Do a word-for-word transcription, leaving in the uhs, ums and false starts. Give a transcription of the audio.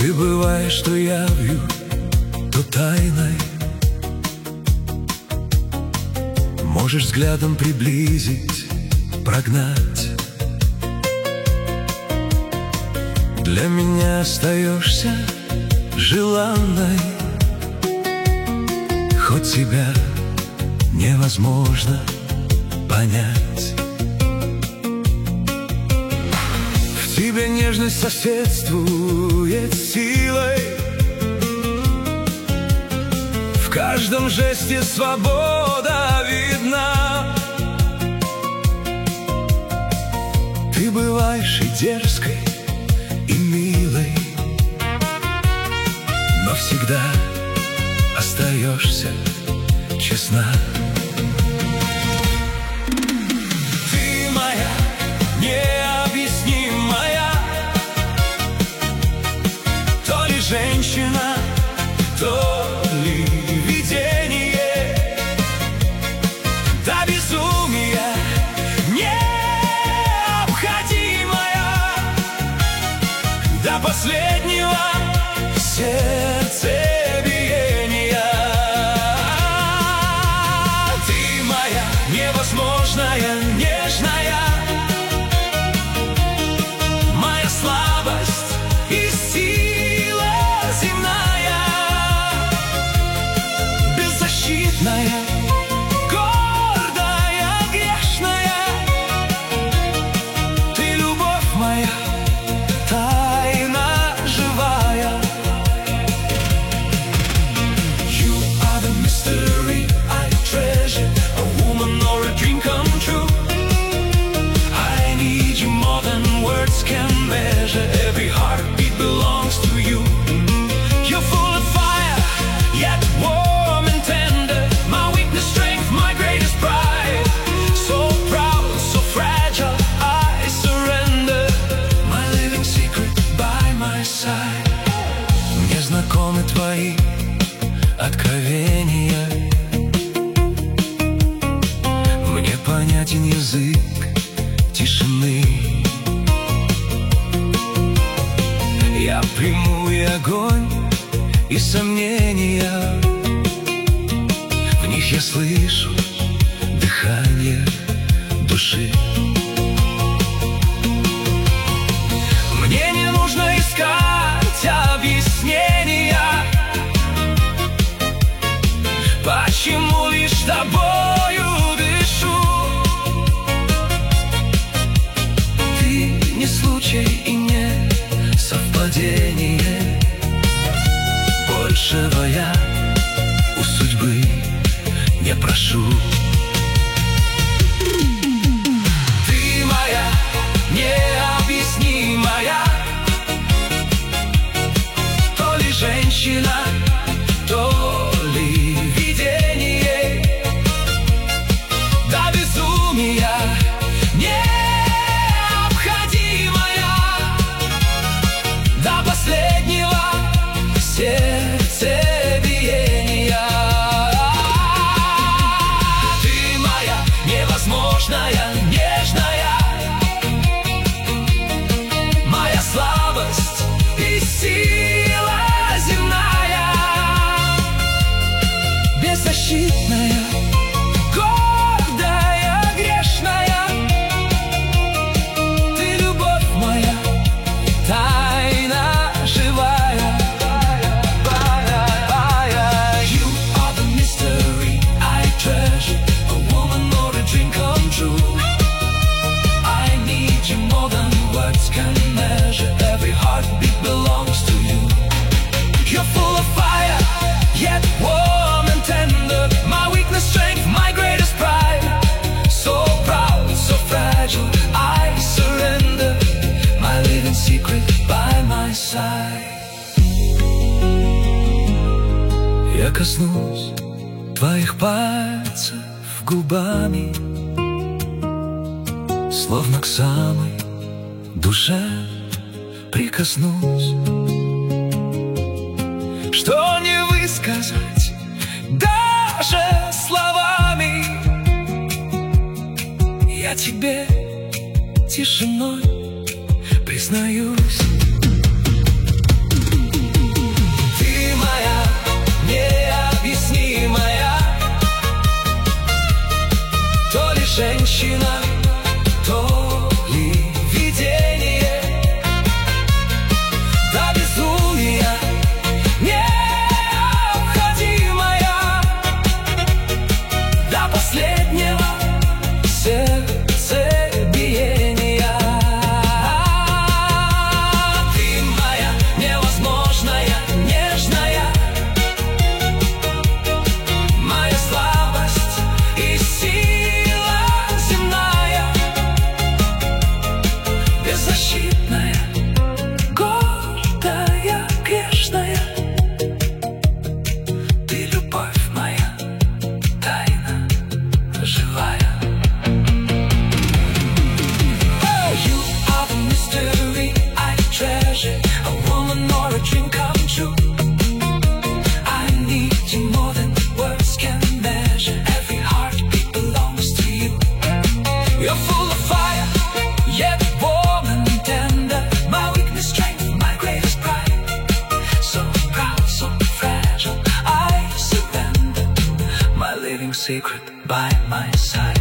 Ты бываешь то явью, то тайной. Можешь взглядом приблизить, прогнать. Для меня остаешься желанной, хоть тебя невозможно понять. В тебе нежность соседствует с силой, в каждом жесте свобода видна. Ты бываешь и дерзкой, и милой, но всегда остаешься честна. Ты моя необъяснимая, то ли женщина, то ли видение, до безумия необходимая, до последнего сердцебиения. Ты моя невозможная, нежная, моя слабость и сила земная, беззащитная, гордая, грешная. Ты любовь моя, тайна живая. You are the mystery I treasure, a woman or a dream come true. I need you more than words can measure. Every heartbeat belongs to you. You're full of fire, yet warm and tender. My weakness, strength, my greatest pride. So proud, so fragile, I surrender. My living secret by my side. Мне знакомы твои откровения, мне понятен язык тишины. Я приму и огонь, и сомнения, в них я слышу дыхание души. Мне не нужно искать объяснения, почему лишь тобою дышу. Ты не случай и не совпадение, большего я у судьбы не прошу. Ты моя необъяснимая, то ли женщина, то ли видение, до безумия необходимая, до последнего сердцебиения. Ты моя невозможная, нежная, моя слабость и сила земная, беззащитная, гордая, грешная. Ты любовь моя, тайна живая. You are the mystery I treasure, a woman or a dream come true. I need you more than words can measure. Every heartbeat belongs to you. You're full of fire, yet warm and tender. My weakness, strength, my greatest pride. So proud, so fragile, I surrender. My living secret by my side. Я коснусь твоих пальцев губами, словно к самой душе прикоснусь. Что не высказать даже словами, я тебе тишиной признаюсь. secret by my side.